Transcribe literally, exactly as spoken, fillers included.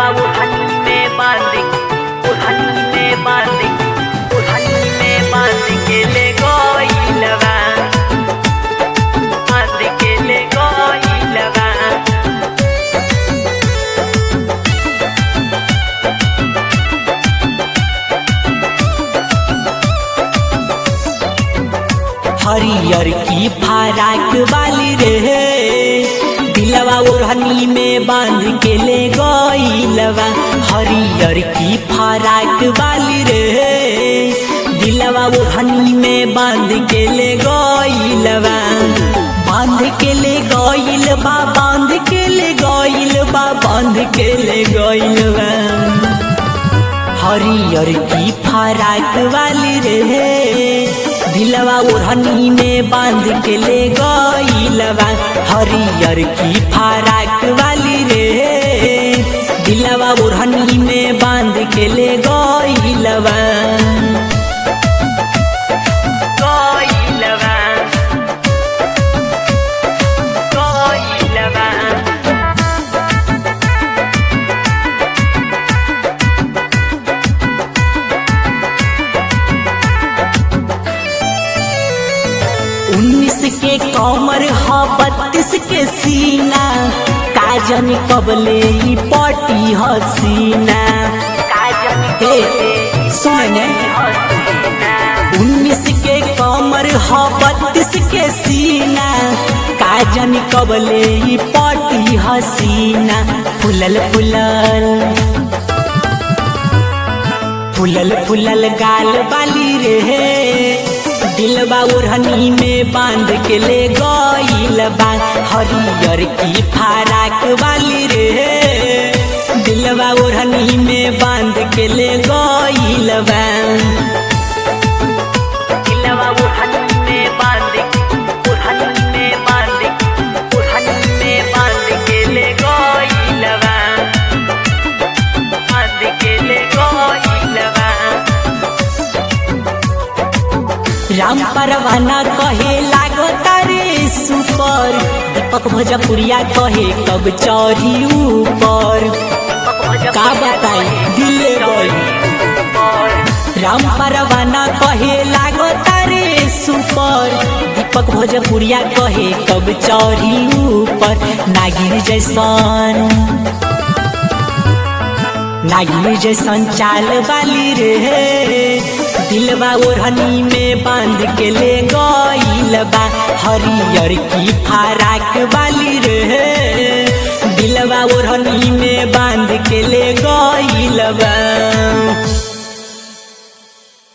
दिलवा ओढ़नी में बांध ओढ़नी में बांध ओढ़नी में बांध के ले गइलवा बांध के ले गइलवा हरियर की फराक वाली रे दिलवा ओढ़नी में बांध के ले गइलवा। हरियर की फराक वाली रे दिलवा ओढ़नी में बांध के ले गइलवा। बांध के ले गइल बा बांध के ले गइल बा बांध के ले गइलवा। हरियर की फराक वाली रे दिलवा ओढ़नी में बांध के ले गइलवा। हरियर की फराक वाली रे दिलवा ओढ़नी में बांध के ले गइलवा। गइलवा गइलवा उन्नीस के कमर ह बत्तीस के सीना काजन कबले ई पटी हसीना। काजन हे सुन उन्नीस के कमर ह बत्तीस के सीना काजन कबले ई पटी हसीना। फुलल फुलल फुलल फुलल गाल बाली रे दिलवा ओढ़नी में बांध के ले गइलबा। हरियर की फराक वाली रे दिलवा ओढ़नी में बांध के ले गइलबा। दिलवा ओढ़नी में बांध ओढ़नी में बांध ओढ़नी में बांध के ले गइलवा बांध के ले गइलवा। राम परवाना कहे लागो तारे सुपर दीपक भोजपुरिया कहे कब चढ़ी ऊपर। का बताई दिल गई राम परवाना कहे लागो तारे सुपर दीपक भोजपुरिया कहे कब चढ़ी ऊपर। नागिन जैसन नागिन जैसन चाल वाली रे दिलवा ओढ़नी में बांध के ले गइलबा। हरियर की फराक वाली रे दिलवा ओढ़नी में बांध के ले